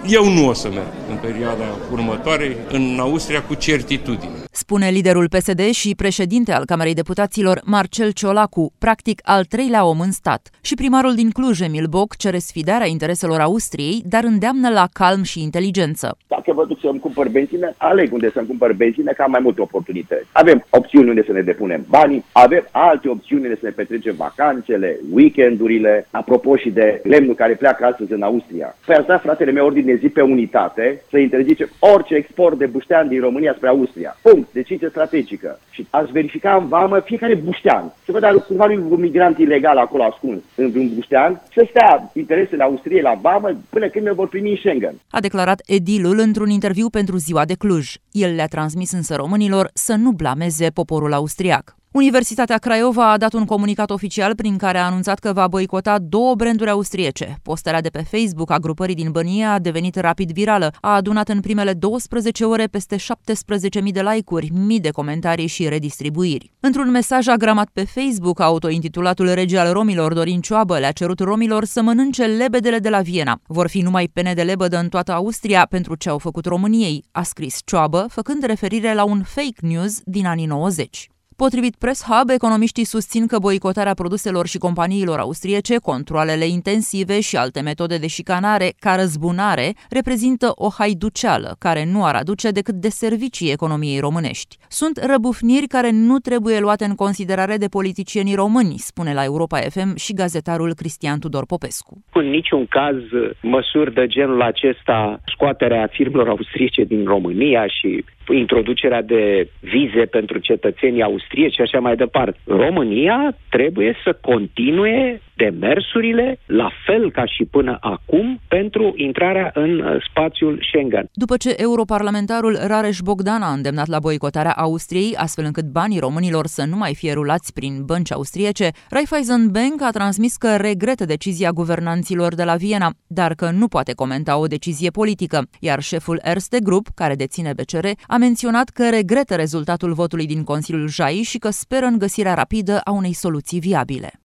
Eu nu o să merg în perioada următoare în Austria cu certitudine. Spune liderul PSD și președinte al Camerei Deputaților Marcel Ciolacu, practic al treilea om în stat. Și primarul din Cluj, Emil Boc, cere sfidarea intereselor Austriei, dar îndeamnă la calm și inteligență. Dacă vă duc să-mi cumpăr benzină, aleg unde să-mi cumpăr benzină, că am mai multe oportunități. Avem opțiuni unde să ne depunem banii, avem alte opțiuni unde să ne petrecem vacanțele, weekendurile, apropo și de lemnul care pleacă astăzi în Austria. Păi ați dat, fratele meu, ordine de zi pe unitate să interzicem orice export de buștean din România spre Austria. Punct. Decizie strategică. Și aș verifica în vamă fiecare buștean. Să văd dacă cumva nu e un migrant ilegal acolo ascuns în vreun buștean, să stea interesele Austriei la vamă până când ne vor primi în Schengen. A declarat edilul într-un interviu pentru Ziua de Cluj. El le-a transmis însă românilor să nu blameze poporul austriac. Universitatea Craiova a dat un comunicat oficial prin care a anunțat că va boicota 2 branduri austriece. Postarea de pe Facebook a grupării din Bănia a devenit rapid virală. A adunat în primele 12 ore peste 17.000 de like-uri, mii de comentarii și redistribuiri. Într-un mesaj agramat pe Facebook, autointitulatul rege al romilor Dorin Cioabă le-a cerut romilor să mănânce lebedele de la Viena. Vor fi numai pene de lebădă în toată Austria pentru ce au făcut României, a scris Cioabă, făcând referire la un fake news din anii 90. Potrivit Press Hub, economiștii susțin că boicotarea produselor și companiilor austriece, controalele intensive și alte metode de șicanare ca răzbunare reprezintă o haiduceală care nu ar aduce decât deservicii economiei românești. Sunt răbufniri care nu trebuie luate în considerare de politicienii români, spune la Europa FM și gazetarul Cristian Tudor Popescu. În niciun caz măsuri de genul acesta, scoaterea firmelor austriece din România și introducerea de vize pentru cetățenii austrieci și așa mai departe. România trebuie să continue demersurile la fel ca și până acum pentru intrarea în spațiul Schengen. După ce europarlamentarul Rareș Bogdan a îndemnat la boicotarea Austriei, astfel încât banii românilor să nu mai fie rulați prin bănci austriece, Raiffeisen Bank a transmis că regretă decizia guvernanților de la Viena, dar că nu poate comenta o decizie politică, iar șeful Erste Group, care deține BCR, a menționat că regretă rezultatul votului din Consiliul JAI și că speră în găsirea rapidă a unei soluții viabile.